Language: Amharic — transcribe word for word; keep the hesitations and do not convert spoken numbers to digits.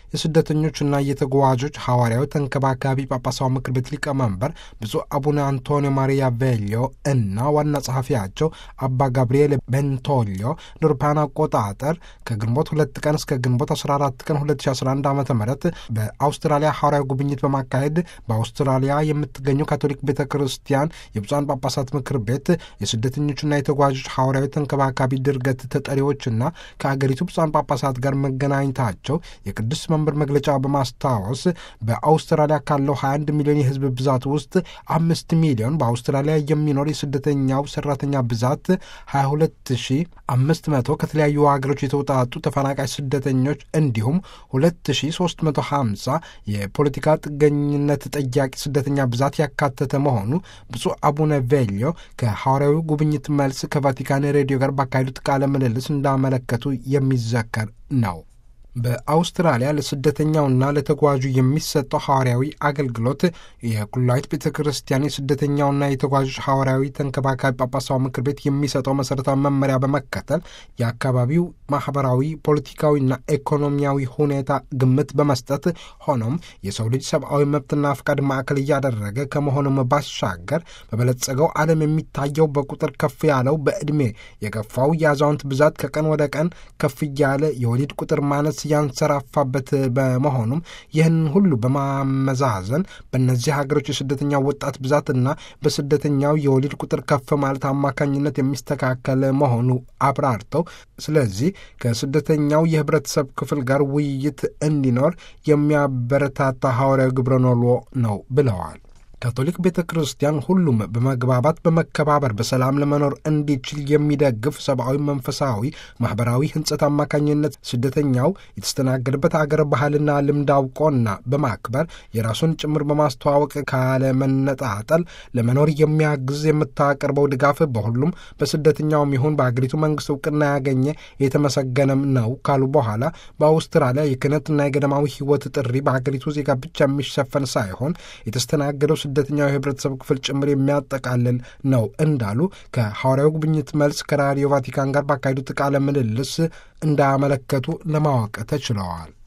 የስደተኞችና የተጓዦች ሐዋርያዊ ተንከባካቢ ጳጳሳዊ ምክር ቤት ሊቀመንበር ብፁዕ አቡነ አንቶኒዮ ማሪያ ቬሊዮ እና ዋና ጸሐፊያቸው አባ ጋብርኤል ቤንቶሊዮ ለአውሮፓውያን አቆጣጠር ከግንቦት ሁለት ቀን እስከ ግንቦት አስራ አራት ቀን ሁለት ሺህ አስራ አንድ ዓመተ ምህረት በአውስትራሊያ ሐዋርያዊ ጉብኝት በማካሄድ በአውስትራሊያ የምትገኘው ካቶሊክ ቤተ ክርስቲያን የብፁዓን ጳጳሳት ምክር ቤት የስደተኞችና የተጓዦች ሐዋርያዊ ተንከባካቢ ድርገት ተጠሪዎችና ከአገሪቱ ብፁዓን ጳጳሳት ጋር መገናኘታቸው የቅዱስ መንበር መግለጫ በማስታወስ በአውስትራሊያ ካለው ሀያ አንድ ሚሊዮን የሕዝብ ብዛት ውስጥ አምስት ሚሊዮን በአውስትራሊያ የሚኖር የስደተኛው ሰራተኛ ብዛት ሀያ ሁለት ሺህ አምስት መቶ ከተለያዩ ሀገሮች የተውጣጡ ተፈናቃይ ስደተኞች እንዲሁም ሁለት ሺህ ሶስት መቶ ሀምሳ የፖለቲካ ጥገኝነት ጠያቂ ስደተኛ ብዛት ያካተተ መሆኑ ብፁዕ አቡነ ቬሊዮ ከሐዋርያዊ ጉብኝት መልስ ከቫቲካን ሬዲዮ ጋር ባካሄዱት ቃለ ምልልስ እንዳመለከቱ የሚዘከር ነው። በአውስትራሊያ ለስደተኛውና ለተጓዡ የሚሰጠው ሐዋርያዊ አገልግሎት የኩላዊት ቤተ ክርስቲያን የስደተኛውና የተጓዦች ሐዋርያዊ ተንከባካቢ ጳጳሳዊ ምክር ቤት የሚሰጠው መሠረታዊ መመሪያ በመከተል የአካባቢው ማኅበራዊ፣ ፖለቲካዊና ኢኮኖሚያዊ ሁኔታ ግምት በመስጠት ሆኖም የሰው ልጅ ሰብአዊ መብትና ፍቃድ ማዕከል እያደረገ ከመሆኑም ባሻገር በበለጸገው ዓለም የሚታየው በቁጥር ከፍ ያለው በዕድሜ የገፋው የአዛውንት ብዛት ከቀን ወደ ቀን ከፍ እያለ የወሊድ ቁጥር ማነስ ያንሰራፋበት በመሆኑም ይህን ሁሉ በማመዛዘን በእነዚህ ሀገሮች የስደተኛው ወጣት ብዛትና በስደተኛው የወሊድ ቁጥር ከፍ ማለት አማካኝነት የሚስተካከል መሆኑ አብራርተው ስለዚህ ከስደተኛው የህብረተሰብ ክፍል ጋር ውይይት እንዲኖር የሚያበረታታ ሐዋርያዊ ግብረ ኖሎ ነው ብለዋል። ካቶሊክ ቤተ ክርስቲያን ሁሉም በመግባባት በመከባበር በሰላም ለመኖር እንዲችል የሚደግፍ ሰብአዊ፣ መንፈሳዊ፣ ማኅበራዊ ህንጸት አማካኝነት ስደተኛው የተስተናገደበት አገር ባህልና ልምድ አውቆና በማክበር የራሱን ጭምር በማስተዋወቅ ካለመነጣጠል ለመኖር የሚያግዝ የምታቀርበው ድጋፍ በሁሉም በስደተኛውም ይሁን በአገሪቱ መንግስት እውቅና ያገኘ የተመሰገነም ነው ካሉ በኋላ በአውስትራሊያ የክህነትና የገዳማዊ ህይወት ጥሪ በአገሪቱ ዜጋ ብቻ የሚሸፈን ሳይሆን የተስተናገደው ስደተኛው የህብረተሰብ ክፍል ጭምር የሚያጠቃልል ነው እንዳሉ ከሐዋርያዊ ጉብኝት መልስ ከራዲዮ ቫቲካን ጋር ባካሄዱት ቃለ ምልልስ እንዳመለከቱ ለማወቅ ተችለዋል።